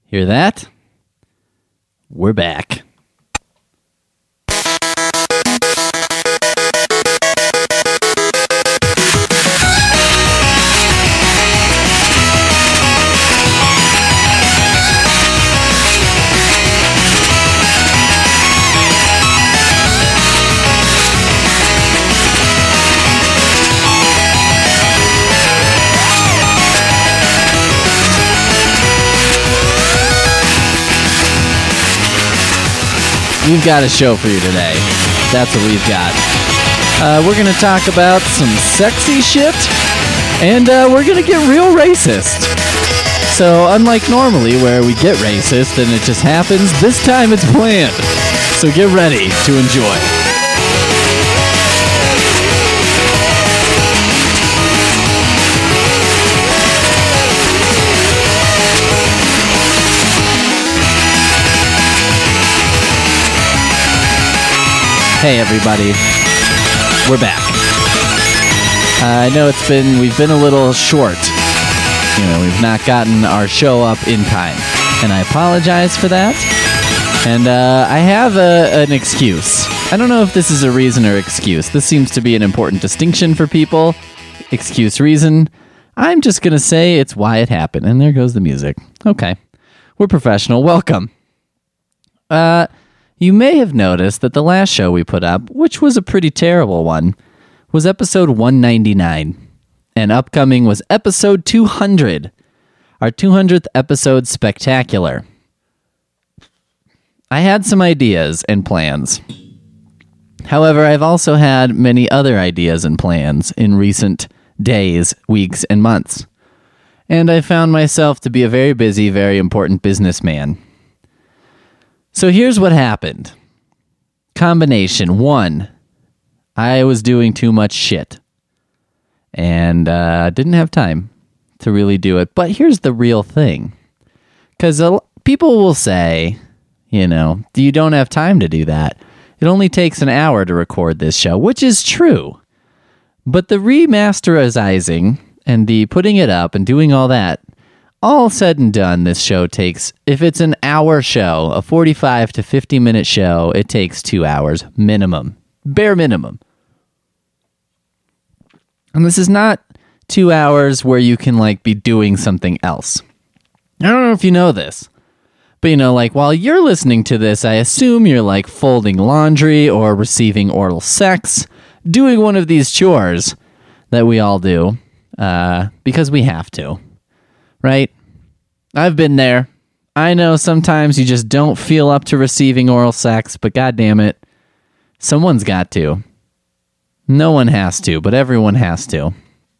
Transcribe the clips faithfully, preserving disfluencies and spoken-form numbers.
Hear that? We're back. We've got a show for you today. That's what we've got. Uh, we're going to talk about some sexy shit, and uh, we're going to get real racist. So, unlike normally where we get racist and it just happens, this time it's planned. So get ready to enjoy. Hey everybody, we're back. Uh, I know it's been, we've been a little short. You know, we've not gotten our show up in time. And I apologize for that. And uh, I have a, an excuse. I don't know if this is a reason or excuse. This seems to be an important distinction for people. Excuse, reason. I'm just going to say it's why it happened. And there goes the music. Okay. We're professional. Welcome. Uh... You may have noticed that the last show we put up, which was a pretty terrible one, was episode one ninety-nine. And upcoming was episode two hundred, our two hundredth episode spectacular. I had some ideas and plans. However, I've also had many other ideas and plans in recent days, weeks, and months. And I found myself to be a very busy, very important businessman. So here's what happened. Combination. One, I was doing too much shit. And uh, didn't have time to really do it. But here's the real thing. Because uh, people will say, you know, you don't have time to do that. It only takes an hour to record this show, which is true. But the remasterizing and the putting it up and doing all that, all said and done, this show takes, if it's an hour show, a forty-five to fifty minute show, it takes two hours minimum. Bare minimum. And this is not two hours where you can, like, be doing something else. I don't know if you know this, but, you know, like, while you're listening to this, I assume you're, like, folding laundry or receiving oral sex, doing one of these chores that we all do, uh, because we have to. Right? I've been there. I know sometimes you just don't feel up to receiving oral sex, but goddamn it, someone's got to. No one has to, but everyone has to.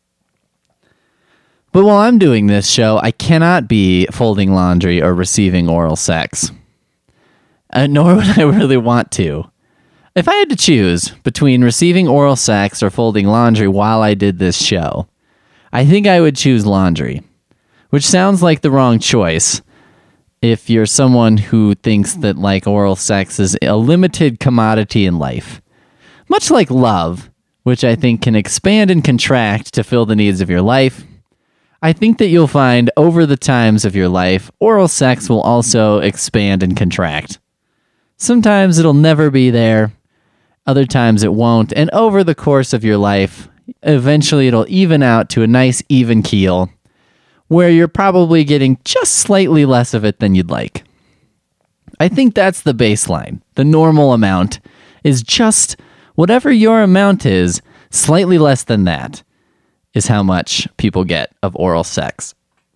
But while I'm doing this show, I cannot be folding laundry or receiving oral sex. Uh, nor would I really want to. If I had to choose between receiving oral sex or folding laundry while I did this show, I think I would choose laundry. Which sounds like the wrong choice if you're someone who thinks that, like, oral sex is a limited commodity in life. Much like love, which I think can expand and contract to fill the needs of your life, I think that you'll find over the times of your life, oral sex will also expand and contract. Sometimes it'll never be there, other times it won't, and over the course of your life, eventually it'll even out to a nice even keel, where you're probably getting just slightly less of it than you'd like. I think that's the baseline. The normal amount is just whatever your amount is, slightly less than that is how much people get of oral sex.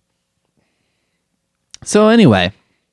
So anyway,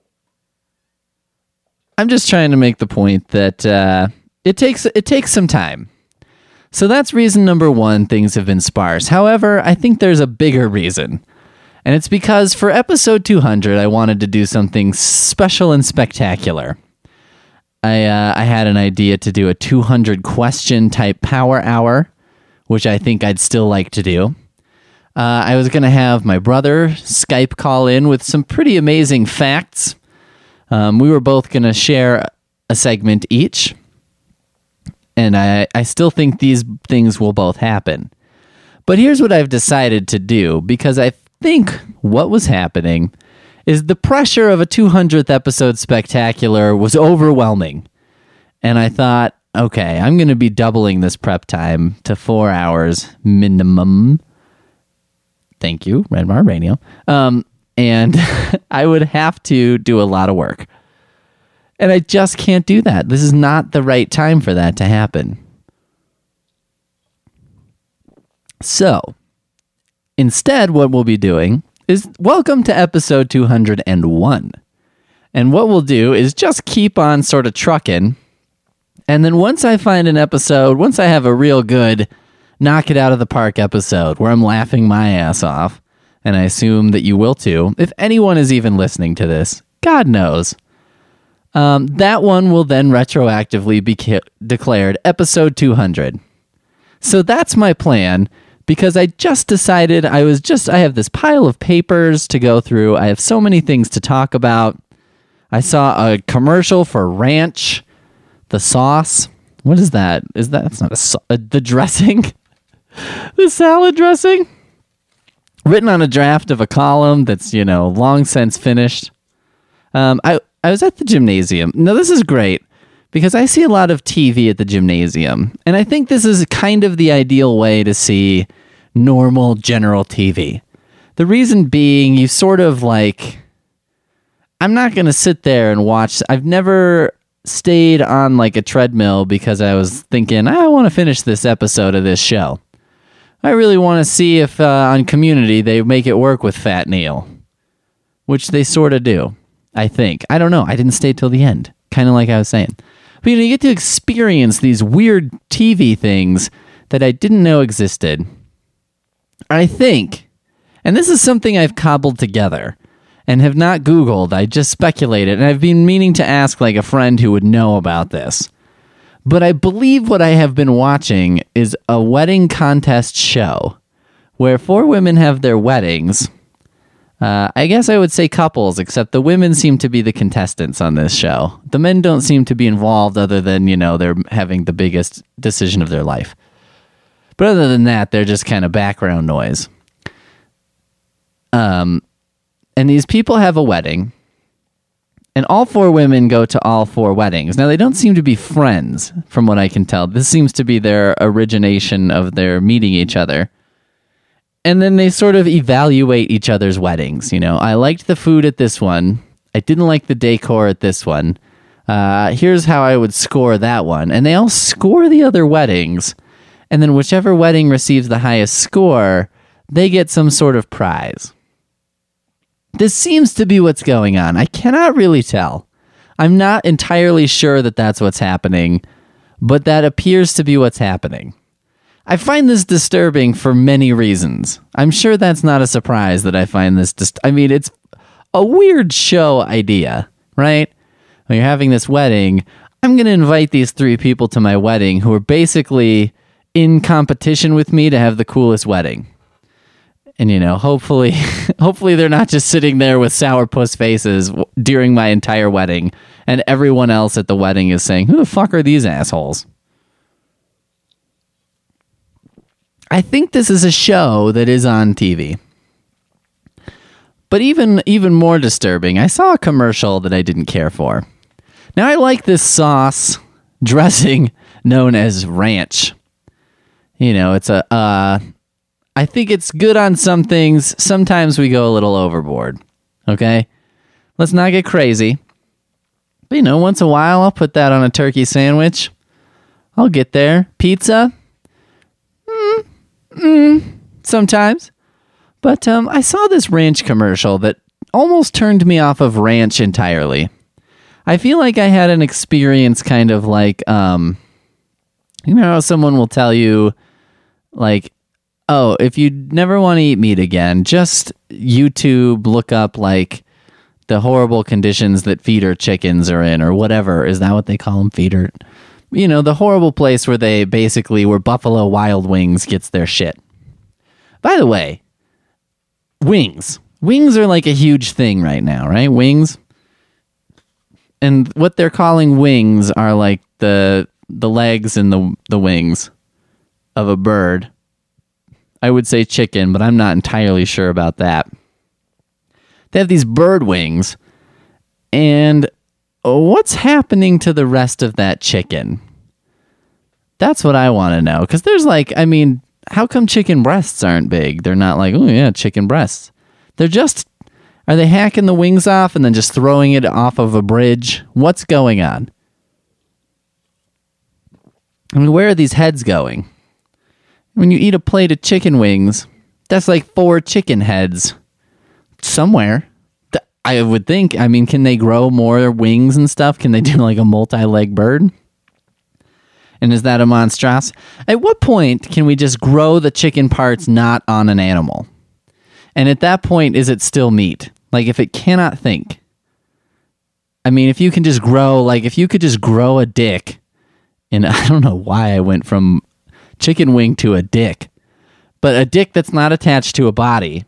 I'm just trying to make the point that uh, it takes it takes some time. So that's reason number one, things have been sparse. However, I think there's a bigger reason. And it's because for episode two hundred, I wanted to do something special and spectacular. I uh, I had an idea to do a two hundred question type power hour, which I think I'd still like to do. Uh, I was going to have my brother Skype call in with some pretty amazing facts. Um, we were both going to share a segment each. And I, I still think these things will both happen. But here's what I've decided to do, because I think what was happening is the pressure of a two hundredth episode spectacular was overwhelming. And I thought, okay, I'm going to be doubling this prep time to four hours minimum. Thank you, Red Bar Radio. Um, and I would have to do a lot of work. And I just can't do that. This is not the right time for that to happen. So, instead, what we'll be doing is welcome to episode two hundred one. And what we'll do is just keep on sort of trucking. And then once I find an episode, once I have a real good knock it out of the park episode where I'm laughing my ass off, and I assume that you will too, if anyone is even listening to this, God knows, um, that one will then retroactively be ca- declared episode two hundred. So that's my plan. Because I just decided I was just, I have this pile of papers to go through. I have so many things to talk about. I saw a commercial for Ranch, the sauce. What is that? Is that, that's not a sauce, the dressing? The salad dressing? Written on a draft of a column that's, you know, long since finished. Um, I, I was at the gymnasium. Now, this is great because I see a lot of T V at the gymnasium. And I think this is kind of the ideal way to see normal general T V. The reason being, you sort of like, I'm not going to sit there and watch. I've never stayed on like a treadmill because I was thinking, I want to finish this episode of this show. I really want to see if uh, on Community they make it work with Fat Neil, which they sort of do, I think. I don't know. I didn't stay till the end, kind of like I was saying. But you know, you get to experience these weird T V things that I didn't know existed. I think, and this is something I've cobbled together and have not Googled, I just speculated, and I've been meaning to ask like a friend who would know about this. But I believe what I have been watching is a wedding contest show where four women have their weddings. Uh, I guess I would say couples, except the women seem to be the contestants on this show. The men don't seem to be involved other than, you know, they're having the biggest decision of their life. But other than that, they're just kind of background noise. Um, and these people have a wedding, and all four women go to all four weddings. Now, they don't seem to be friends, from what I can tell. This seems to be their origination of their meeting each other. And then they sort of evaluate each other's weddings. You know, I liked the food at this one. I didn't like the decor at this one. Uh, here's how I would score that one. And they all score the other weddings. And then whichever wedding receives the highest score, they get some sort of prize. This seems to be what's going on. I cannot really tell. I'm not entirely sure that that's what's happening, but that appears to be what's happening. I find this disturbing for many reasons. I'm sure that's not a surprise that I find this dist- I mean, it's a weird show idea, right? When you're having this wedding, I'm going to invite these three people to my wedding who are basically in competition with me to have the coolest wedding. And, you know, hopefully, hopefully they're not just sitting there with sourpuss faces w- during my entire wedding, and everyone else at the wedding is saying, who the fuck are these assholes? I think this is a show that is on T V. But even even more disturbing, I saw a commercial that I didn't care for. Now, I like this sauce dressing known as ranch. You know, it's a, uh, I think it's good on some things. Sometimes we go a little overboard. Okay? Let's not get crazy. But, you know, once in a while, I'll put that on a turkey sandwich. I'll get there. Pizza? Mm, mm, sometimes. But um, I saw this ranch commercial that almost turned me off of ranch entirely. I feel like I had an experience kind of like, um, you know, how someone will tell you, like, oh, if you never want to eat meat again, just YouTube look up, like, the horrible conditions that feeder chickens are in, or whatever. Is that what they call them? Feeder? You know, the horrible place where they basically, where Buffalo Wild Wings gets their shit. By the way, wings. Wings are like a huge thing right now, right? Wings. And what they're calling wings are like the the legs and the the wings of a bird. I would say chicken, but I'm not entirely sure about that. They have these bird wings. And what's happening to the rest of that chicken? That's what I want to know. Because there's like, I mean, how come chicken breasts aren't big? They're not like, oh yeah, chicken breasts. They're just, are they hacking the wings off and then just throwing it off of a bridge? What's going on? I mean, where are these heads going? When you eat a plate of chicken wings, that's like four chicken heads somewhere. I would think. I mean, can they grow more wings and stuff? Can they do like a multi-leg bird? And is that a monstrosity? At what point can we just grow the chicken parts not on an animal? And at that point, is it still meat? Like if it cannot think. I mean, if you can just grow, like if you could just grow a dick, and I don't know why I went from chicken wing to a dick, but a dick that's not attached to a body.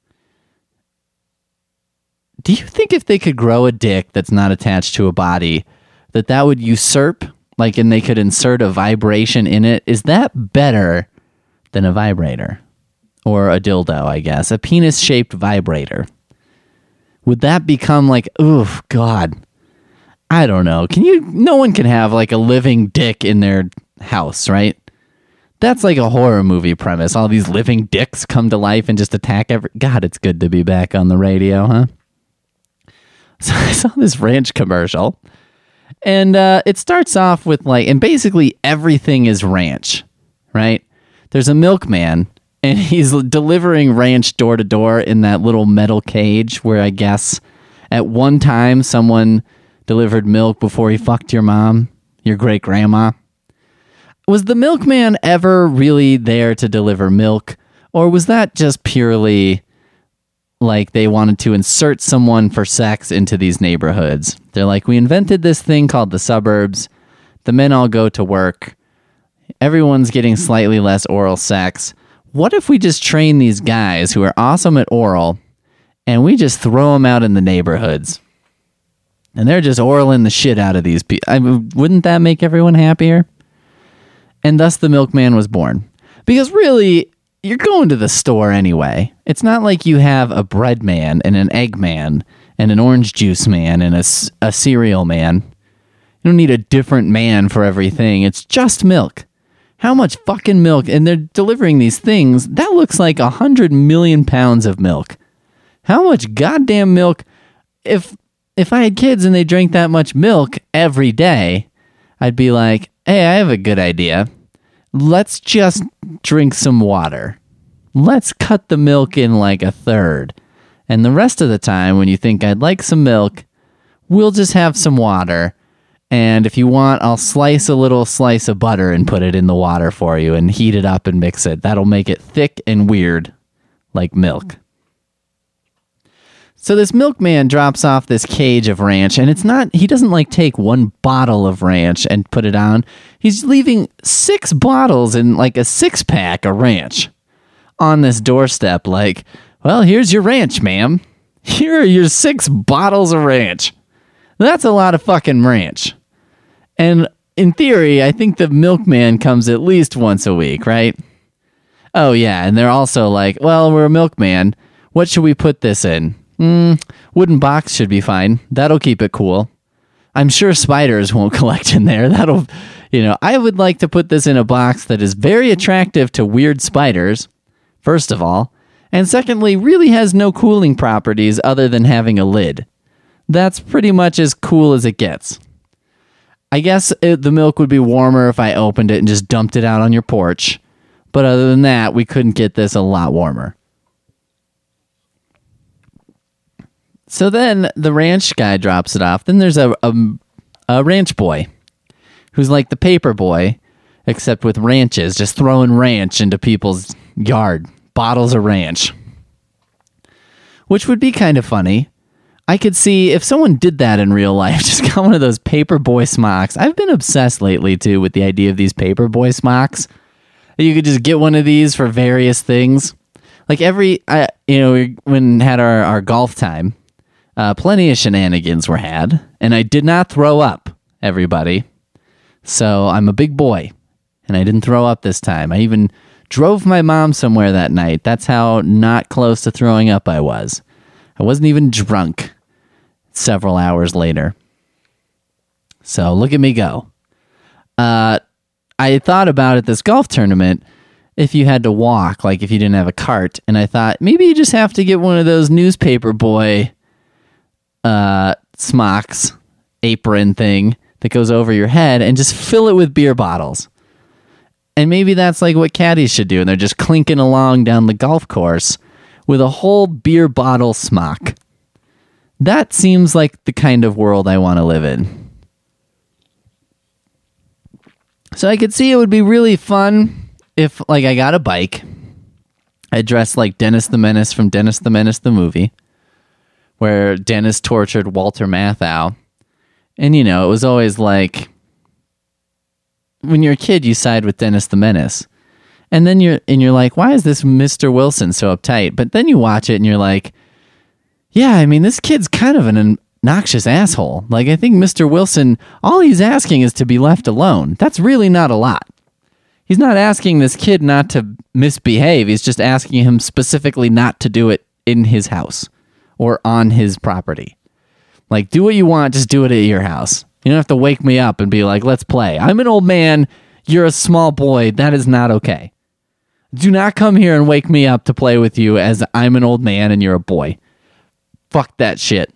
Do you think if they could grow a dick that's not attached to a body, that that would usurp, like, and they could insert a vibration in it? Is that better than a vibrator? Or a dildo, I guess. A penis-shaped vibrator. Would that become like, oof, God. I don't know. Can you, no one can have like a living dick in their house, right? That's like a horror movie premise. All these living dicks come to life and just attack every... God, it's good to be back on the radio, huh? So I saw this ranch commercial, and uh, it starts off with like, and basically everything is ranch, right? There's a milkman, and he's delivering ranch door to door in that little metal cage where I guess at one time someone delivered milk before he fucked your mom, your great grandma. Was the milkman ever really there to deliver milk, or was that just purely like they wanted to insert someone for sex into these neighborhoods? They're like, we invented this thing called the suburbs. The men all go to work. Everyone's getting slightly less oral sex. What if we just train these guys who are awesome at oral and we just throw them out in the neighborhoods? And they're just oraling the shit out of these people. I mean, wouldn't that make everyone happier? And thus the milkman was born. Because really, you're going to the store anyway. It's not like you have a bread man and an egg man and an orange juice man and a, a cereal man. You don't need a different man for everything. It's just milk. How much fucking milk? And they're delivering these things. That looks like a hundred million pounds of milk. How much goddamn milk? If if I had kids and they drank that much milk every day, I'd be like, hey, I have a good idea. Let's just drink some water. Let's cut the milk in like a third. And the rest of the time, when you think I'd like some milk, we'll just have some water. And if you want, I'll slice a little slice of butter and put it in the water for you and heat it up and mix it. That'll make it thick and weird, like milk. So this milkman drops off this cage of ranch, and it's not, he doesn't like take one bottle of ranch and put it on. He's leaving six bottles in like a six pack of ranch on this doorstep. Like, well, here's your ranch, ma'am. Here are your six bottles of ranch. That's a lot of fucking ranch. And in theory, I think the milkman comes at least once a week, right? Oh, yeah. And they're also like, well, we're a milkman. What should we put this in? Mm, wooden box should be fine. That'll keep it cool. I'm sure spiders won't collect in there. That'll, you know, I would like to put this in a box that is very attractive to weird spiders, first of all. And secondly, really has no cooling properties other than having a lid. That's pretty much as cool as it gets. I guess it, the milk would be warmer if I opened it and just dumped it out on your porch. But other than that, we couldn't get this a lot warmer. So then the ranch guy drops it off. Then there's a, a, a ranch boy who's like the paper boy, except with ranches, just throwing ranch into people's yard. Bottles of ranch. Which would be kind of funny. I could see if someone did that in real life, just got one of those paper boy smocks. I've been obsessed lately, too, with the idea of these paper boy smocks. You could just get one of these for various things. Like every, I, you know, when we had our, our golf time, uh, plenty of shenanigans were had, and I did not throw up, everybody. So I'm a big boy, and I didn't throw up this time. I even drove my mom somewhere that night. That's how not close to throwing up I was. I wasn't even drunk several hours later. So look at me go. Uh, I thought about at this golf tournament, if you had to walk, like if you didn't have a cart, and I thought maybe you just have to get one of those newspaper boy uh, smocks, apron thing that goes over your head and just fill it with beer bottles. And maybe that's like what caddies should do, and they're just clinking along down the golf course with a whole beer bottle smock. That seems like the kind of world I want to live in. So I could see it would be really fun if, like, I got a bike. I dressed like Dennis the Menace from Dennis the Menace the movie, where Dennis tortured Walter Matthau. And, you know, it was always like, when you're a kid, you side with Dennis the Menace. And then you're, and you're like, why is this Mister Wilson so uptight? But then you watch it and you're like, yeah, I mean, this kid's kind of an obnoxious asshole. Like, I think Mister Wilson, all he's asking is to be left alone. That's really not a lot. He's not asking this kid not to misbehave. He's just asking him specifically not to do it in his house or on his property. Like, do what you want, just do it at your house. You don't have to wake me up and be like, let's play. I'm an old man. You're a small boy. That is not okay. Do not come here and wake me up to play with you as I'm an old man and you're a boy. Fuck that shit.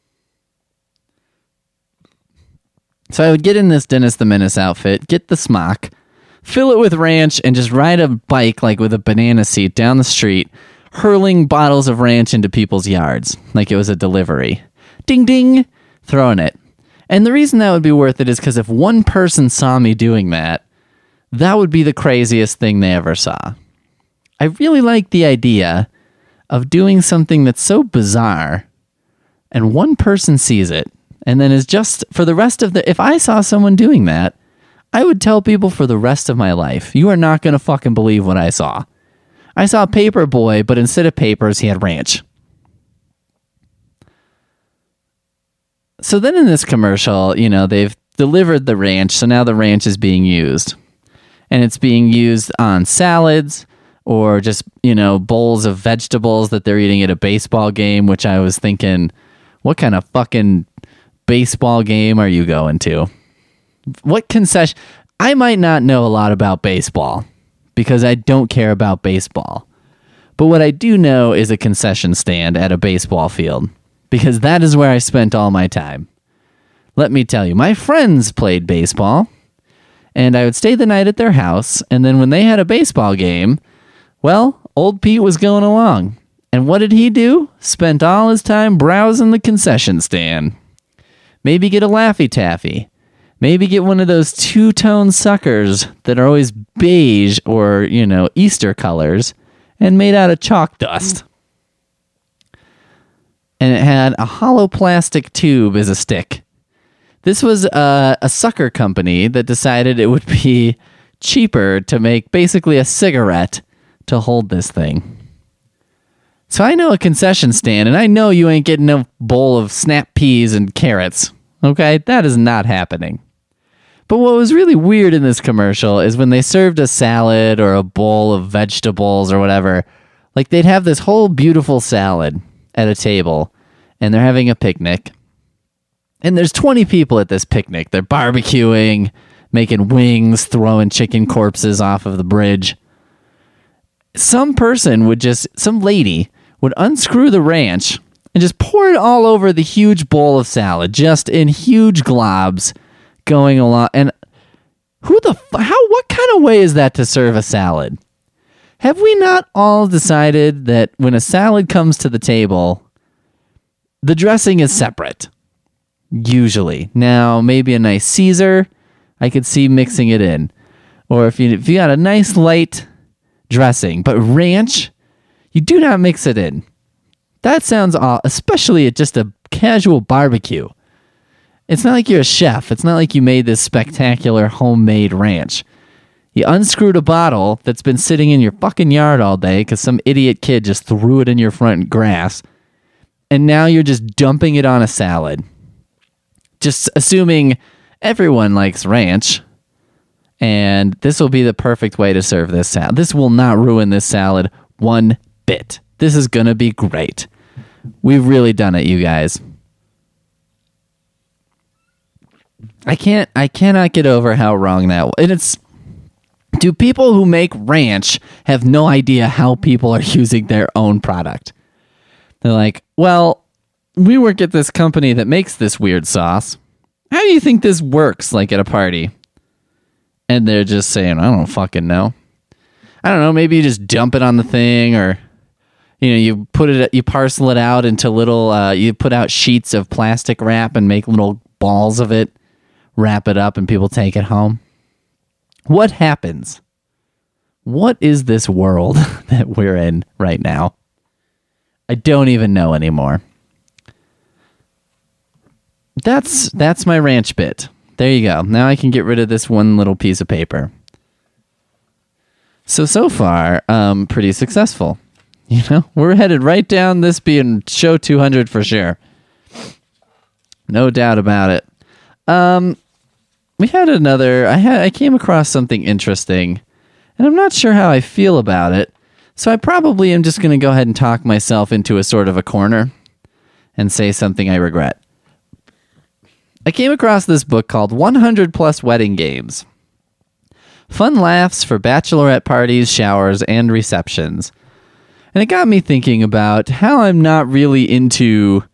So I would get in this Dennis the Menace outfit, get the smock, fill it with ranch, and just ride a bike like with a banana seat down the street, hurling bottles of ranch into people's yards like it was a delivery. Ding, ding, throwing it. And the reason that would be worth it is because if one person saw me doing that, that would be the craziest thing they ever saw. I really like the idea of doing something that's so bizarre and one person sees it and then is just for the rest of the... If I saw someone doing that, I would tell people for the rest of my life, you are not going to fucking believe what I saw. I saw Paper Boy, but instead of papers, he had ranch. So then in this commercial, you know, they've delivered the ranch, so now the ranch is being used. And it's being used on salads or just, you know, bowls of vegetables that they're eating at a baseball game, which I was thinking, what kind of fucking baseball game are you going to? What concession? I might not know a lot about baseball because I don't care about baseball. But what I do know is a concession stand at a baseball field because that is where I spent all my time. Let me tell you, my friends played baseball and I would stay the night at their house. And then when they had a baseball game, well, old Pete was going along. And what did he do? Spent all his time browsing the concession stand. Maybe get a Laffy Taffy. Maybe get one of those two-tone suckers that are always beige or, you know, Easter colors and made out of chalk dust. And it had a hollow plastic tube as a stick. This was a, a sucker company that decided it would be cheaper to make basically a cigarette to hold this thing. So I know a concession stand, and I know you ain't getting a bowl of snap peas and carrots. Okay? That is not happening. But what was really weird in this commercial is when they served a salad or a bowl of vegetables or whatever, like they'd have this whole beautiful salad at a table, and they're having a picnic. And there's twenty people at this picnic. They're barbecuing, making wings, throwing chicken corpses off of the bridge. Some person would just, some lady would unscrew the ranch and just pour it all over the huge bowl of salad, just in huge globs going along. And who the, how, what kind of way is that to serve a salad? Have we not all decided that when a salad comes to the table, the dressing is separate? Usually. Now, maybe a nice Caesar, I could see mixing it in. Or if you, if you got a nice light dressing, but ranch, you do not mix it in. That sounds odd, especially at just a casual barbecue. It's not like you're a chef. It's not like you made this spectacular homemade ranch. You unscrewed a bottle that's been sitting in your fucking yard all day because some idiot kid just threw it in your front grass, and now you're just dumping it on a salad. Just assuming everyone likes ranch, and this will be the perfect way to serve this salad. This will not ruin this salad one bit. This is going to be great. We've really done it, you guys. I can't I cannot get over how wrong that was. And it's do people who make ranch have no idea how people are using their own product? They're like, well, we work at this company that makes this weird sauce. How do you think this works, like, at a party? And they're just saying, I don't fucking know. I don't know, maybe you just dump it on the thing, or, you know, you put it, you parcel it out into little, uh, you put out sheets of plastic wrap and make little balls of it, wrap it up, and people take it home. What happens? What is this world that we're in right now? I don't even know anymore. That's that's my ranch bit. There you go. Now I can get rid of this one little piece of paper. So, so far, um, pretty successful. You know, we're headed right down this being show two hundred for sure. No doubt about it. Um... We had another, I had, I came across something interesting, and I'm not sure how I feel about it, so I probably am just going to go ahead and talk myself into a sort of a corner and say something I regret. I came across this book called one hundred plus Wedding Games. Fun laughs for bachelorette parties, showers, and receptions. And it got me thinking about how I'm not really into...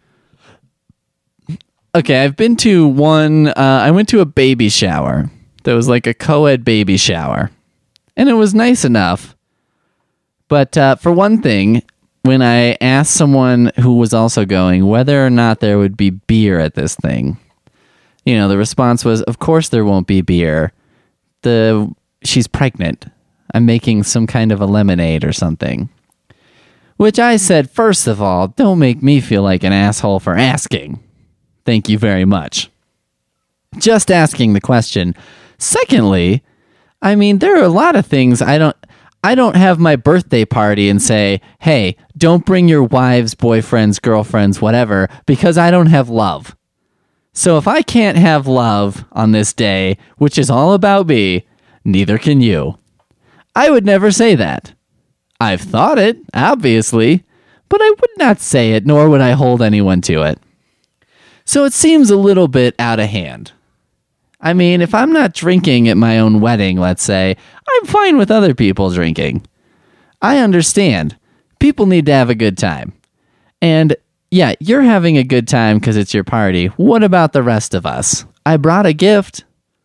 Okay, I've been to one, uh, I went to a baby shower. That was like a co-ed baby shower. And it was nice enough. But uh, for one thing, when I asked someone who was also going whether or not there would be beer at this thing, you know, the response was, of course there won't be beer. The she's pregnant. I'm making some kind of a lemonade or something. Which I said, first of all, don't make me feel like an asshole for asking. Thank you very much. Just asking the question. Secondly, I mean, there are a lot of things I don't I don't have my birthday party and say, hey, don't bring your wives, boyfriends, girlfriends, whatever, because I don't have love. So if I can't have love on this day, which is all about me, neither can you. I would never say that. I've thought it, obviously, but I would not say it, nor would I hold anyone to it. So it seems a little bit out of hand. I mean, if I'm not drinking at my own wedding, let's say, I'm fine with other people drinking. I understand. People need to have a good time. And yeah, you're having a good time because it's your party. What about the rest of us? I brought a gift.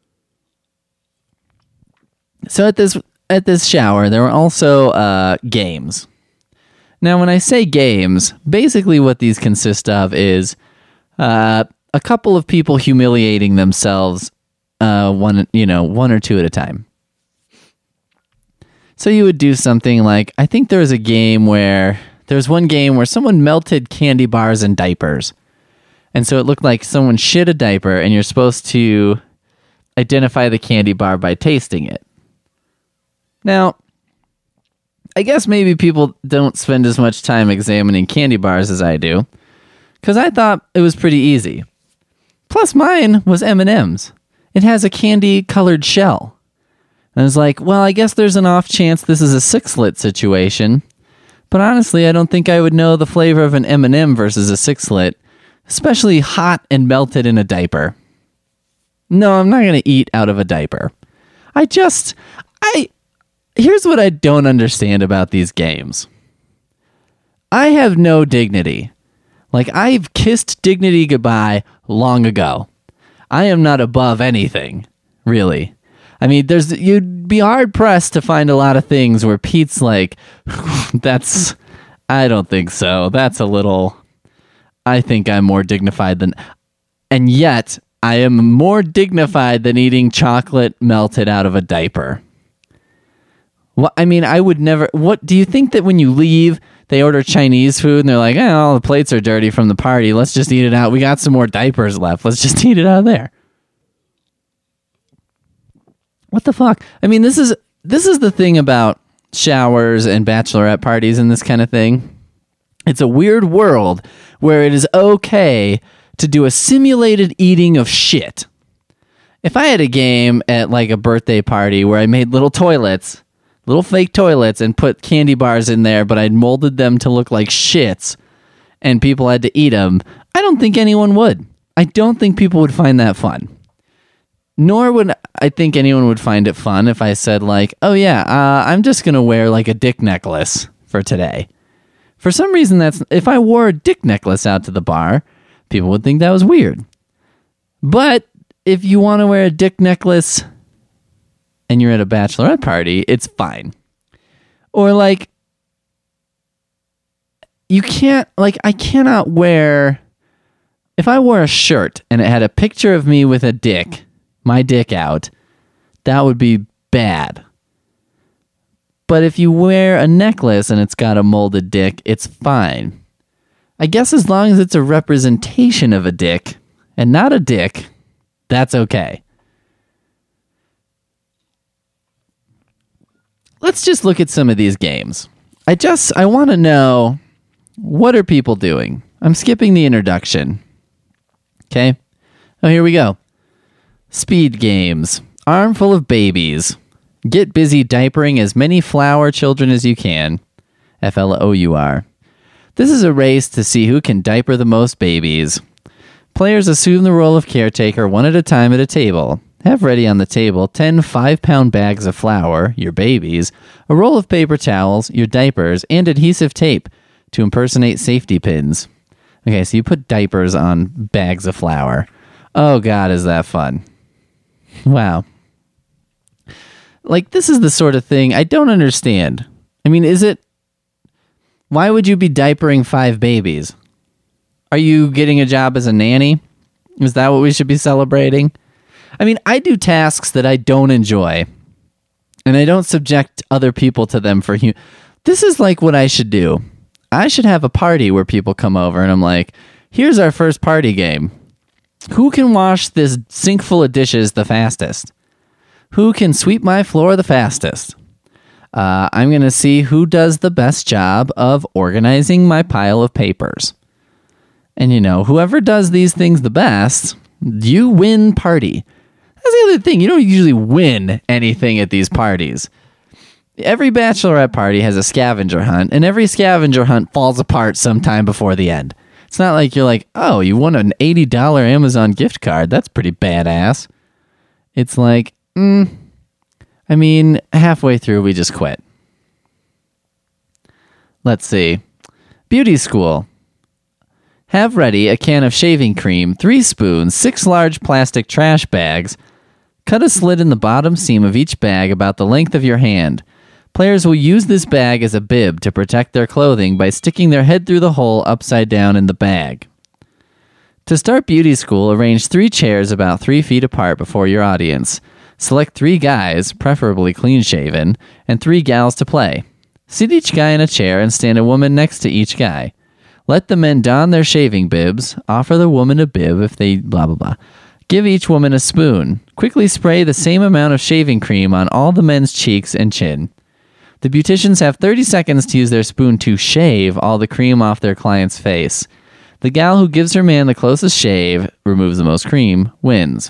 So at this at this shower, there were also uh, games. Now, when I say games, basically what these consist of is Uh, a couple of people humiliating themselves, uh, one you know, one or two at a time. So you would do something like, I think there was a game where there's one game where someone melted candy bars in diapers, and so it looked like someone shit a diaper, and you're supposed to identify the candy bar by tasting it. Now, I guess maybe people don't spend as much time examining candy bars as I do, because I thought it was pretty easy. Plus, mine was M and M's. It has a candy-colored shell. And I was like, well, I guess there's an off chance this is a six-lit situation. But honestly, I don't think I would know the flavor of an M and M versus a six-lit, especially hot and melted in a diaper. No, I'm not going to eat out of a diaper. I just... I... Here's what I don't understand about these games. I have no dignity. Like, I've kissed dignity goodbye long ago. I am not above anything, really. I mean, there's you'd be hard-pressed to find a lot of things where Pete's like, that's... I don't think so. That's a little... I think I'm more dignified than... And yet, I am more dignified than eating chocolate melted out of a diaper. Well, I mean, I would never... What do you think that when you leave... They order Chinese food, and they're like, oh, all the plates are dirty from the party. Let's just eat it out. We got some more diapers left. Let's just eat it out of there. What the fuck? I mean, this is this is the thing about showers and bachelorette parties and this kind of thing. It's a weird world where it is okay to do a simulated eating of shit. If I had a game at like a birthday party where I made little toilets... Little fake toilets and put candy bars in there, but I'd molded them to look like shits. and people had to eat them, I don't think anyone would. I don't think people would find that fun. Nor would I think anyone would find it fun if I said like, oh yeah, uh, I'm just going to wear like a dick necklace for today. For some reason, that's if I wore a dick necklace out to the bar, people would think that was weird. But if you want to wear a dick necklace and you're at a bachelorette party, it's fine. Or like, you can't, like, I cannot wear, if I wore a shirt and it had a picture of me with a dick, my dick out, that would be bad. But if you wear a necklace and it's got a molded dick, it's fine. I guess as long as it's a representation of a dick and not a dick, that's okay. Let's just look at some of these games. I just, I want to know, what are people doing? I'm skipping the introduction. Okay. Oh, here we go. Speed games. Armful of babies. Get busy diapering as many flower children as you can. F L O U R. This is a race to see who can diaper the most babies. Players assume the role of caretaker one at a time at a table. Have ready on the table ten five-pound bags of flour, your babies, a roll of paper towels, your diapers, and adhesive tape to impersonate safety pins. Okay, so you put diapers on bags of flour. Oh, God, is that fun. Wow. Like, this is the sort of thing I don't understand. I mean, is it... Why would you be diapering five babies? Are you getting a job as a nanny? Is that what we should be celebrating? I mean, I do tasks that I don't enjoy, and I don't subject other people to them for... Hu- this is like what I should do. I should have a party where people come over, and I'm like, here's our first party game. Who can wash this sink full of dishes the fastest? Who can sweep my floor the fastest? Uh, I'm going to see who does the best job of organizing my pile of papers. And, you know, whoever does these things the best, you win party. That's the other thing. You don't usually win anything at these parties. Every bachelorette party has a scavenger hunt, and every scavenger hunt falls apart sometime before the end. It's not like you're like, oh, you won an eighty dollars Amazon gift card. That's pretty badass. It's like, mm, I mean, halfway through, we just quit. Let's see. Beauty school. Have ready a can of shaving cream, three spoons, six large plastic trash bags. Cut a slit in the bottom seam of each bag about the length of your hand. Players will use this bag as a bib to protect their clothing by sticking their head through the hole upside down in the bag. To start beauty school, arrange three chairs about three feet apart before your audience. Select three guys, preferably clean-shaven, and three gals to play. Sit each guy in a chair and stand a woman next to each guy. Let the men don their shaving bibs. Offer the woman a bib if they blah, blah, blah. Give each woman a spoon. Quickly spray the same amount of shaving cream on all the men's cheeks and chin. The beauticians have thirty seconds to use their spoon to shave all the cream off their client's face. The gal who gives her man the closest shave, removes the most cream, wins.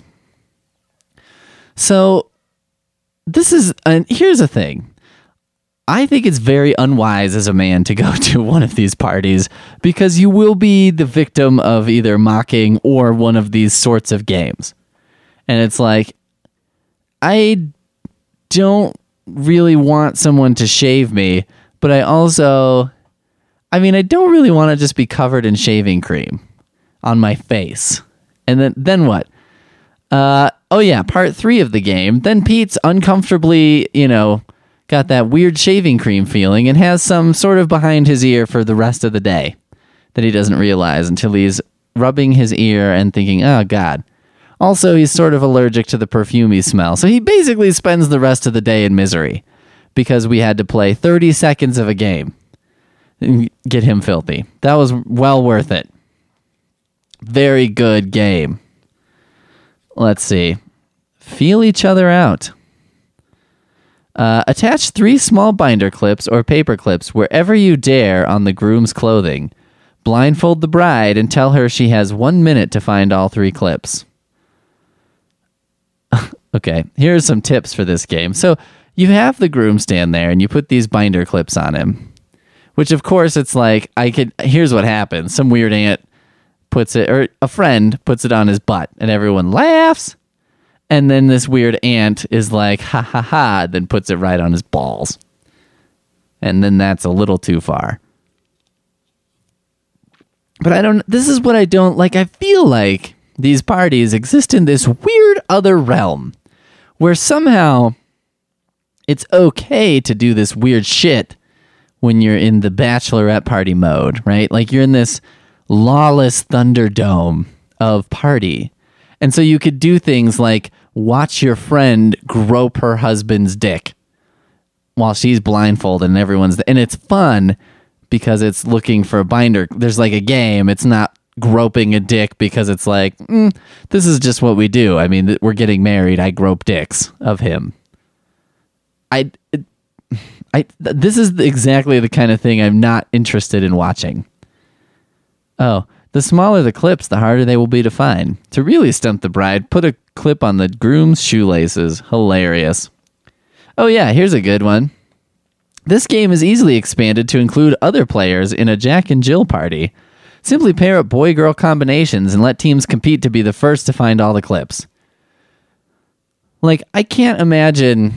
So, this is, and here's the thing. I think it's very unwise as a man to go to one of these parties because you will be the victim of either mocking or one of these sorts of games. And it's like, I don't really want someone to shave me, but I also, I mean, I don't really want to just be covered in shaving cream on my face. And then, then what? Uh, oh yeah, part three of the game. Then Pete's uncomfortably, you know, got that weird shaving cream feeling and has some sort of behind his ear for the rest of the day that he doesn't realize until he's rubbing his ear and thinking, oh God. Also, he's sort of allergic to the perfumey smell, so he basically spends the rest of the day in misery because we had to play thirty seconds of a game and get him filthy. That was well worth it. Very good game. Let's see. Feel each other out. Uh, attach three small binder clips or paper clips wherever you dare on the groom's clothing. Blindfold the bride and tell her she has one minute to find all three clips. Okay, here are some tips for this game. So you have the groom stand there and you put these binder clips on him. Which, of course, it's like, I could, here's what happens. Some weird aunt puts it, or a friend puts it on his butt, and everyone laughs. And then this weird aunt is like, ha ha ha, then puts it right on his balls. And then that's a little too far. But I don't, this is what I don't, like, I feel like these parties exist in this weird other realm where somehow it's okay to do this weird shit when you're in the bachelorette party mode, right? Like you're in this lawless thunderdome of party. And so you could do things like watch your friend grope her husband's dick while she's blindfolded and everyone's th- and it's fun because it's looking for a binder. There's like a game. It's not groping a dick because it's like, mm, this is just what we do. I mean, th- we're getting married. I grope dicks of him. I, it, I, th- this is exactly the kind of thing I'm not interested in watching. Oh, the smaller the clips, the harder they will be to find. To really stump the bride, put a clip on the groom's shoelaces. Hilarious. Oh yeah, here's a good one. This game is easily expanded to include other players in a Jack and Jill party. Simply pair up boy-girl combinations and let teams compete to be the first to find all the clips. Like, I can't imagine...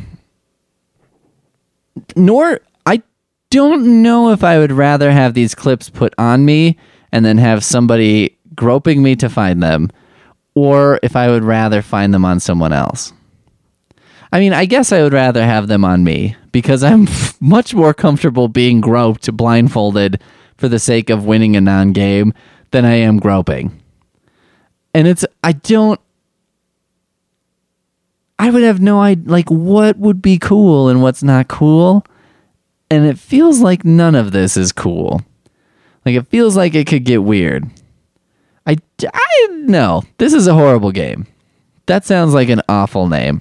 Nor, I don't know if I would rather have these clips put on me and then have somebody groping me to find them, or if I would rather find them on someone else. I mean, I guess I would rather have them on me, because I'm much more comfortable being groped blindfolded for the sake of winning a non-game than I am groping. And it's, I don't, I would have no idea, like, what would be cool and what's not cool. And it feels like none of this is cool. Like, it feels like it could get weird. I, I, no, this is a horrible game. That sounds like an awful name.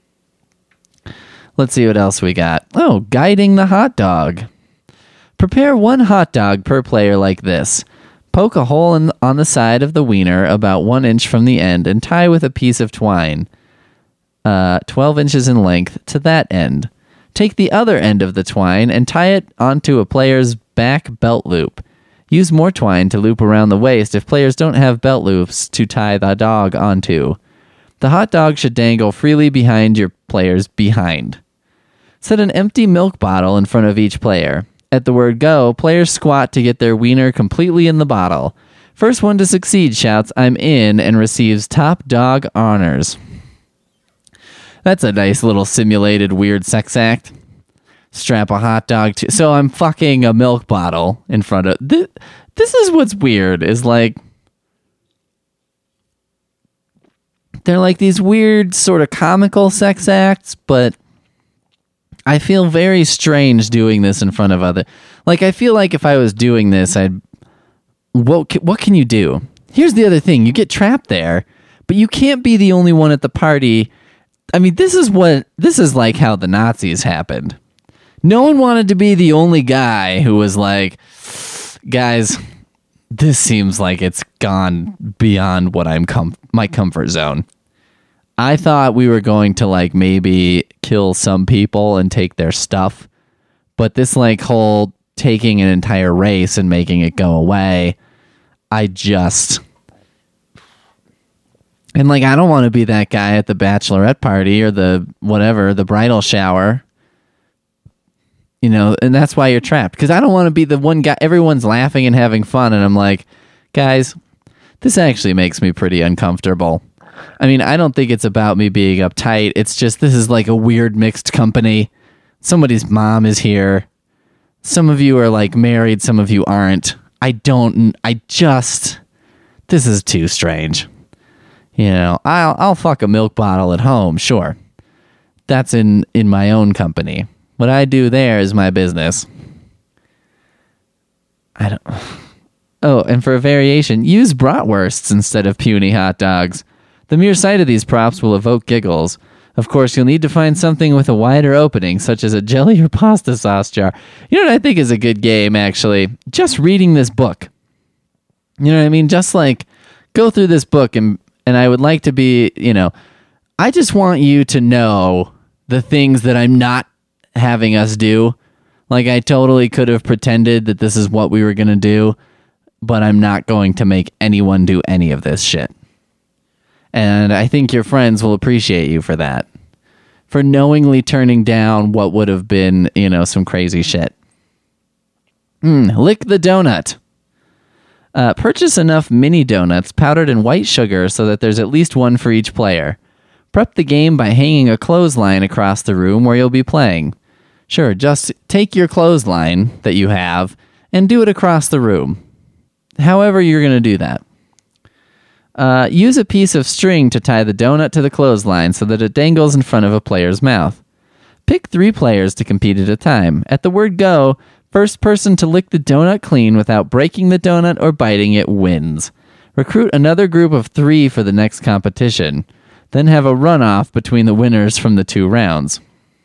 Let's see what else we got. Oh, guiding the hot dog. Prepare one hot dog per player like this. Poke a hole in, on the side of the wiener about one inch from the end and tie with a piece of twine, uh, twelve inches in length, to that end. Take the other end of the twine and tie it onto a player's back belt loop. Use more twine to loop around the waist if players don't have belt loops to tie the dog onto. The hot dog should dangle freely behind your player's behind. Set an empty milk bottle in front of each player. At the word go, players squat to get their wiener completely in the bottle. First one to succeed shouts, "I'm in," and receives top dog honors. That's a nice little simulated weird sex act. Strap a hot dog to... So I'm fucking a milk bottle in front of... This, this is what's weird, is like... They're like these weird sort of comical sex acts, but... I feel very strange doing this in front of other... Like, I feel like if I was doing this, I'd... What, what can you do? Here's the other thing. You get trapped there, but you can't be the only one at the party. I mean, this is what... This is like how the Nazis happened. No one wanted to be the only guy who was like, guys, this seems like it's gone beyond what I'm com- my comfort zone. I thought we were going to like maybe kill some people and take their stuff, but this like whole taking an entire race and making it go away, I just... And like, I don't want to be that guy at the bachelorette party or the whatever, the bridal shower. You know, and that's why you're trapped. Because I don't want to be the one guy, everyone's laughing and having fun, and I'm like, guys, this actually makes me pretty uncomfortable. I mean, I don't think it's about me being uptight. It's just, this is like a weird mixed company. Somebody's mom is here. Some of you are like married, some of you aren't. I don't, I just, this is too strange. You know, I'll I'll fuck a milk bottle at home, sure. That's in, in my own company. What I do there is my business. I don't... Oh, and for a variation, use bratwursts instead of puny hot dogs. The mere sight of these props will evoke giggles. Of course, you'll need to find something with a wider opening, such as a jelly or pasta sauce jar. You know what I think is a good game, actually? Just reading this book. You know what I mean? Just like, go through this book and... And I would like to be, you know, I just want you to know the things that I'm not having us do. Like, I totally could have pretended that this is what we were going to do, but I'm not going to make anyone do any of this shit. And I think your friends will appreciate you for that. For knowingly turning down what would have been, you know, some crazy shit. Mm, lick the donut. Uh, purchase enough mini donuts powdered in white sugar so that there's at least one for each player. Prep the game by hanging a clothesline across the room where you'll be playing. Sure, just take your clothesline that you have and do it across the room. However you're going to do that. Uh, use a piece of string to tie the donut to the clothesline so that it dangles in front of a player's mouth. Pick three players to compete at a time. At the word go, first person to lick the donut clean without breaking the donut or biting it wins. Recruit another group of three for the next competition. Then have a runoff between the winners from the two rounds.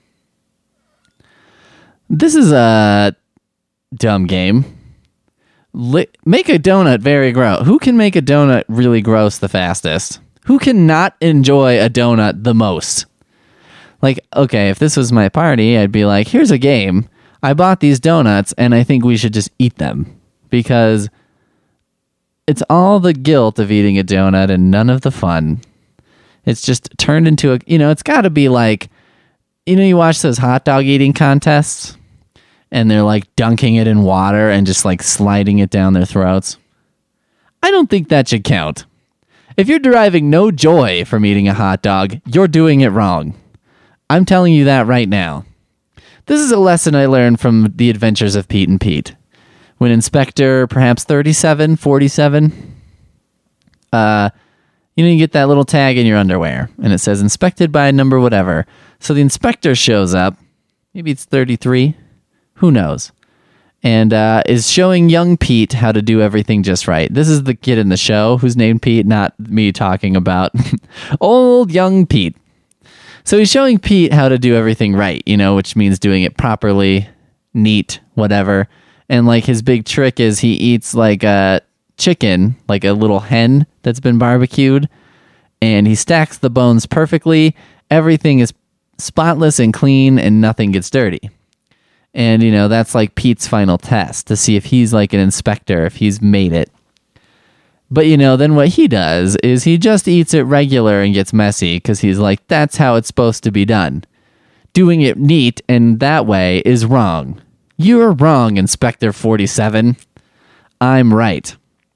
This is a dumb game. Lick, make a donut very gross. Who can make a donut really gross the fastest? Who can not enjoy a donut the most? Like, okay, if this was my party, I'd be like, here's a game. I bought these donuts, and I think we should just eat them. Because it's all the guilt of eating a donut and none of the fun. It's just turned into a, you know, it's got to be like, you know, you watch those hot dog eating contests? And they're like dunking it in water and just like sliding it down their throats. I don't think that should count. If you're deriving no joy from eating a hot dog, you're doing it wrong. I'm telling you that right now. This is a lesson I learned from The Adventures of Pete and Pete. When Inspector, perhaps thirty-seven, forty-seven, uh, you know, you get that little tag in your underwear and it says inspected by number whatever. So the inspector shows up. Maybe it's thirty-three. Who knows? And uh, is showing young Pete how to do everything just right. This is the kid in the show who's named Pete, not me talking about old young Pete. So he's showing Pete how to do everything right, you know, which means doing it properly, neat, whatever. And like his big trick is he eats like a chicken, like a little hen that's been barbecued, and he stacks the bones perfectly. Everything is spotless and clean and nothing gets dirty. And, you know, that's like Pete's final test to see if he's like an inspector, if he's made it. But, you know, then what he does is he just eats it regular and gets messy because he's like, that's how it's supposed to be done. Doing it neat and that way is wrong. You're wrong, Inspector forty-seven. I'm right.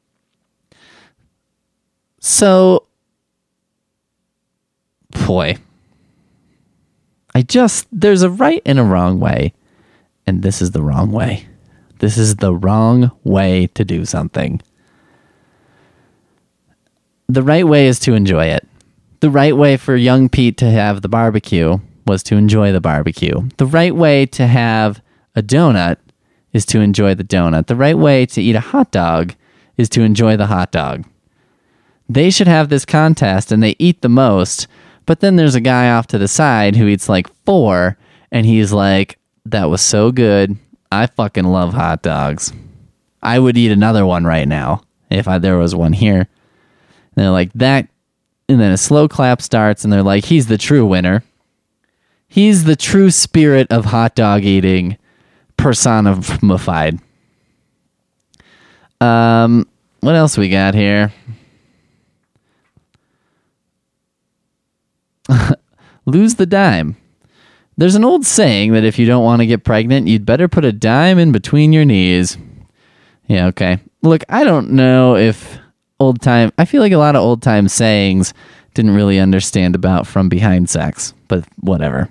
So, boy, I just, there's a right and a wrong way. And this is the wrong way. This is the wrong way to do something. The right way is to enjoy it. The right way for young Pete to have the barbecue was to enjoy the barbecue. The right way to have a donut is to enjoy the donut. The right way to eat a hot dog is to enjoy the hot dog. They should have this contest and they eat the most, but then there's a guy off to the side who eats like four, and he's like, that was so good. I fucking love hot dogs. I would eat another one right now if I, there was one here. And they're like, that, and then a slow clap starts, and they're like, he's the true winner. He's the true spirit of hot dog eating personified. Um, what else we got here? Lose the dime. There's an old saying that if you don't want to get pregnant, you'd better put a dime in between your knees. Yeah, okay. Look, I don't know if old time... I feel like a lot of old time sayings didn't really understand about from behind sex, but whatever.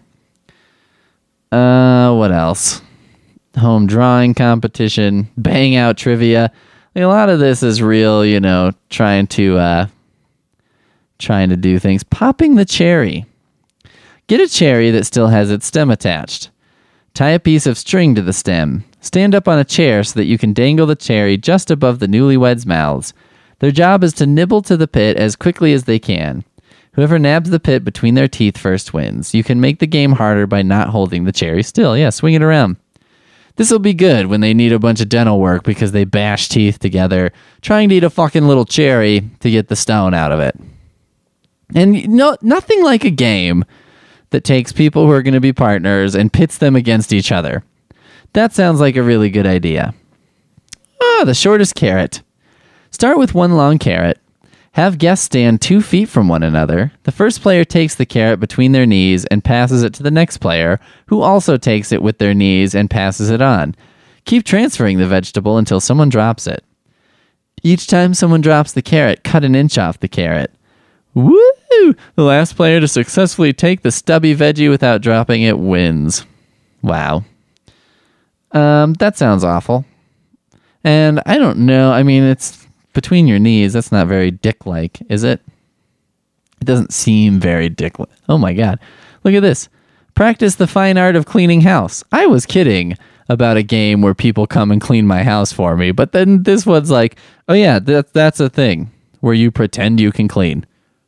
Uh, what else? Home drawing competition, bang out trivia. Like, a lot of this is real, you know, trying to, uh, trying to do things. Popping the cherry. Get a cherry that still has its stem attached. Tie a piece of string to the stem. Stand up on a chair so that you can dangle the cherry just above the newlyweds' mouths. Their job is to nibble to the pit as quickly as they can. Whoever nabs the pit between their teeth first wins. You can make the game harder by not holding the cherry still. Yeah, swing it around. This will be good when they need a bunch of dental work because they bash teeth together, trying to eat a fucking little cherry to get the stone out of it. And no, nothing like a game that takes people who are going to be partners and pits them against each other. That sounds like a really good idea. Ah, the shortest carrot. Start with one long carrot. Have guests stand two feet from one another. The first player takes the carrot between their knees and passes it to the next player, who also takes it with their knees and passes it on. Keep transferring the vegetable until someone drops it. Each time someone drops the carrot, cut an inch off the carrot. Woo! The last player to successfully take the stubby veggie without dropping it wins. Wow. Um, that sounds awful. And I don't know, I mean, it's between your knees. That's not very dick-like, is it? It doesn't seem very dick-like. Oh my god. Look at this. Practice the fine art of cleaning house. I was kidding about a game where people come and clean my house for me, but then this one's like, oh yeah, that, that's a thing where you pretend you can clean.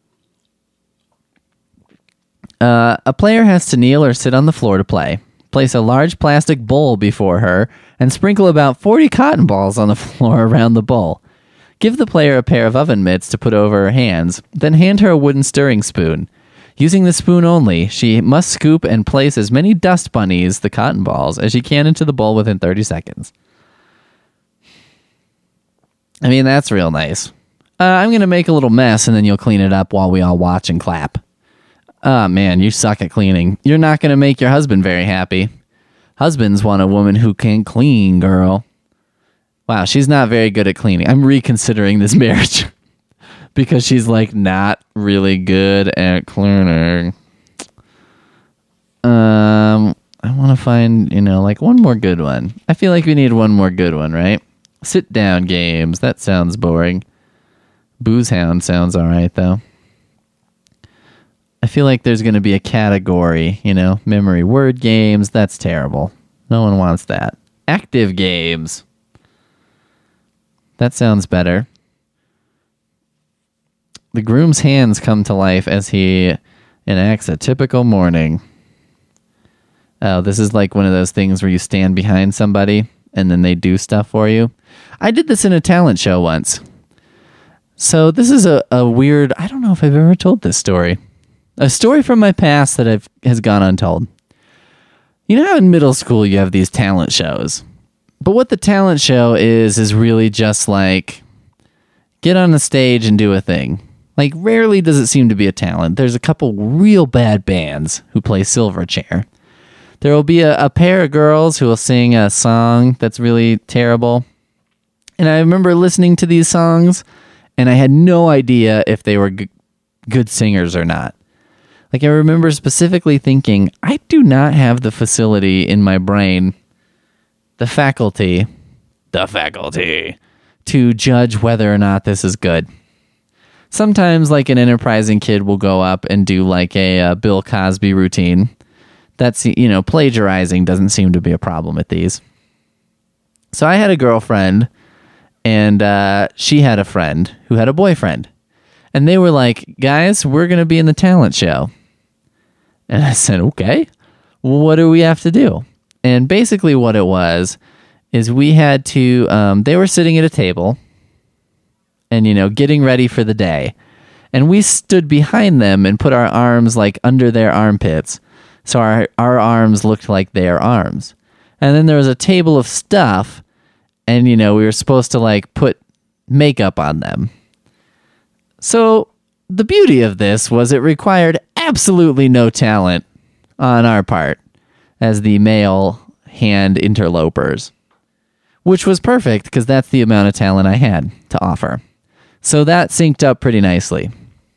Uh, a player has to kneel or sit on the floor to play. Place a large plastic bowl before her and sprinkle about forty cotton balls on the floor around the bowl. Give the player a pair of oven mitts to put over her hands, then hand her a wooden stirring spoon. Using the spoon only, she must scoop and place as many dust bunnies, the cotton balls, as she can into the bowl within thirty seconds. I mean, that's real nice. Uh, I'm going to make a little mess and then you'll clean it up while we all watch and clap. Ah, oh, man, you suck at cleaning. You're not going to make your husband very happy. Husbands want a woman who can clean, girl. Wow, she's not very good at cleaning. I'm reconsidering this marriage because she's like not really good at cleaning. Um, I want to find, you know, like one more good one. I feel like we need one more good one, right? Sit down games. That sounds boring. Booze Hound sounds all right, though. I feel like there's going to be a category, you know, memory word games. That's terrible. No one wants that. Active games. That sounds better. The groom's hands come to life as he enacts a typical morning. Oh, this is like one of those things where you stand behind somebody and then they do stuff for you. I did this in a talent show once. So this is a, a weird, I don't know if I've ever told this story. A story from my past that I've, has gone untold. You know how in middle school you have these talent shows? But what the talent show is, is really just like, get on the stage and do a thing. Like, rarely does it seem to be a talent. There's a couple real bad bands who play Silverchair. There will be a, a pair of girls who will sing a song that's really terrible. And I remember listening to these songs, and I had no idea if they were g- good singers or not. Like, I remember specifically thinking, I do not have the facility in my brain, the faculty, the faculty, to judge whether or not this is good. Sometimes, like, an enterprising kid will go up and do, like, a uh, Bill Cosby routine. That's, you know, plagiarizing doesn't seem to be a problem at these. So I had a girlfriend, and uh, she had a friend who had a boyfriend. And they were like, guys, we're going to be in the talent show. And I said, okay, well, what do we have to do? And basically what it was is we had to, um, they were sitting at a table and, you know, getting ready for the day. And we stood behind them and put our arms like under their armpits. So our, our arms looked like their arms. And then there was a table of stuff and, you know, we were supposed to like put makeup on them. So the beauty of this was it required absolutely no talent on our part as the male hand interlopers, which was perfect because that's the amount of talent I had to offer. So that synced up pretty nicely.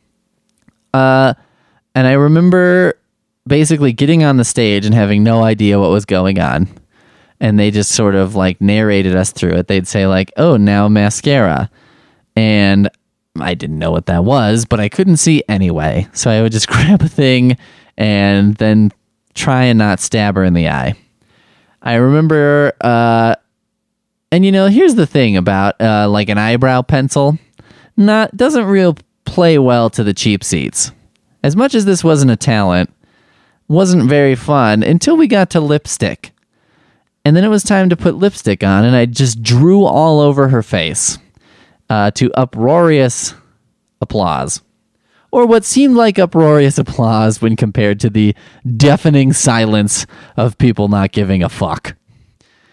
Uh, and I remember basically getting on the stage and having no idea what was going on. And they just sort of like narrated us through it. They'd say like, oh, now mascara. And I didn't know what that was, but I couldn't see anyway. So I would just grab a thing and then try and not stab her in the eye. I remember, uh, and you know, here's the thing about uh, like an eyebrow pencil. Not doesn't real play well to the cheap seats. As much as this wasn't a talent, wasn't very fun until we got to lipstick. And then it was time to put lipstick on, and I just drew all over her face. Uh, to uproarious applause. Or what seemed like uproarious applause when compared to the deafening silence of people not giving a fuck.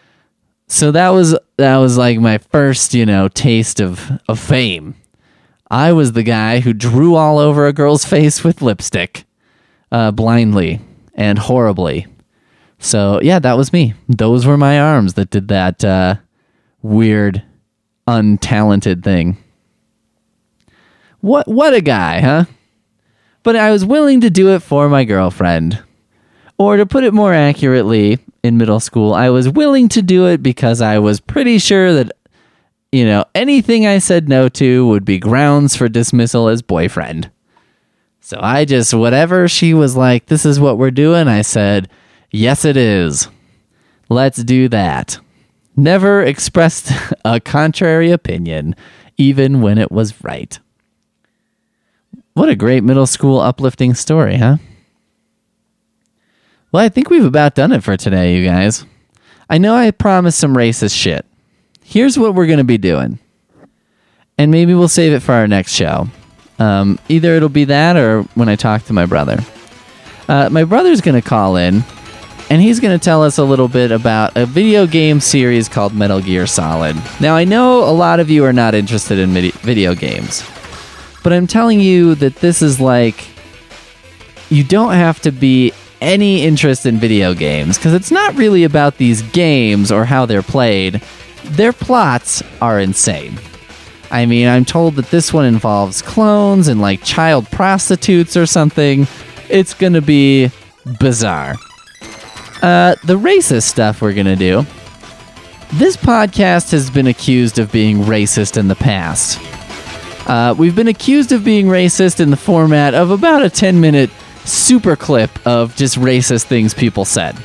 So that was that was like my first, you know, taste of, of fame. I was the guy who drew all over a girl's face with lipstick, uh, blindly and horribly. So yeah, that was me. Those were my arms that did that uh, weird, untalented thing. What what a guy, huh? But I was willing to do it for my girlfriend. Or to put it more accurately, in middle school, I was willing to do it because I was pretty sure that, you know, anything I said no to would be grounds for dismissal as boyfriend. So I just, whatever she was like, this is what we're doing, I said, yes it is. Let's do that. Never expressed a contrary opinion, even when it was right. What a great middle school uplifting story, huh? Well, I think we've about done it for today, you guys. I know I promised some racist shit. Here's what we're going to be doing. And maybe we'll save it for our next show. Um, either it'll be that or when I talk to my brother. Uh, my brother's going to call in, and he's going to tell us a little bit about a video game series called Metal Gear Solid. Now, I know a lot of you are not interested in midi- video games, but I'm telling you that this is like, you don't have to be any interest in video games, because it's not really about these games or how they're played. Their plots are insane. I mean, I'm told that this one involves clones and like child prostitutes or something. It's gonna be bizarre. Uh, the racist stuff we're gonna do. This podcast has been accused of being racist in the past. Uh, we've been accused of being racist in the format of about a ten minute super clip of just racist things people said.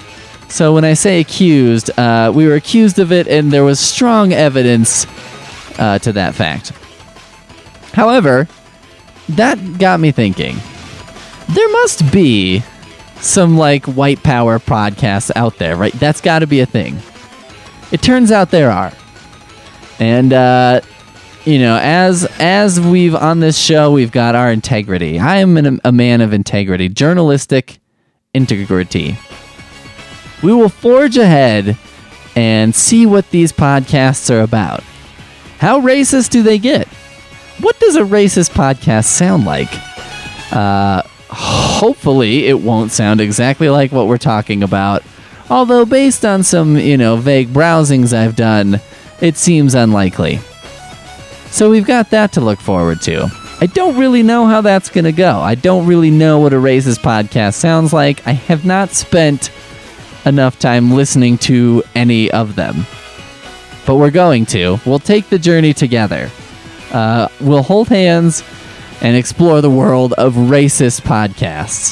So when I say accused, uh, we were accused of it, and there was strong evidence uh, to that fact. However, that got me thinking. There must be some like white power podcasts out there, right? That's got to be a thing. It turns out there are. And uh you know, as as we've on this show, we've got our integrity. I am an, a man of integrity, journalistic integrity. We will forge ahead and see what these podcasts are about. How racist do they get? What does a racist podcast sound like? Uh, hopefully, it won't sound exactly like what we're talking about. Although, based on some, you know, vague browsings I've done, it seems unlikely. So we've got that to look forward to. I don't really know how that's going to go. I don't really know what a racist podcast sounds like. I have not spent enough time listening to any of them. But we're going to. We'll take the journey together. Uh, we'll hold hands and explore the world of racist podcasts.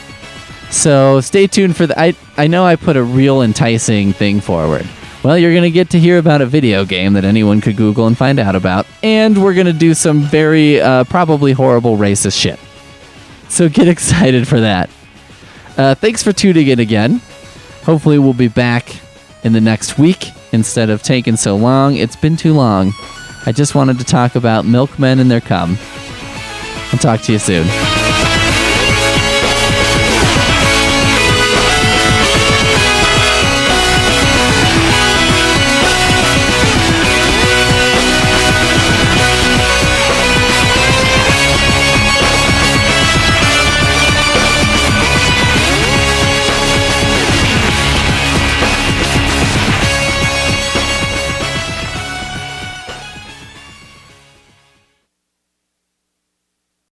So stay tuned for the... I, I know I put a real enticing thing forward. Well, you're going to get to hear about a video game that anyone could Google and find out about, and we're going to do some very, uh, probably horrible racist shit. So get excited for that. Uh, thanks for tuning in again. Hopefully we'll be back in the next week instead of taking so long. It's been too long. I just wanted to talk about milkmen and their cum. I'll talk to you soon.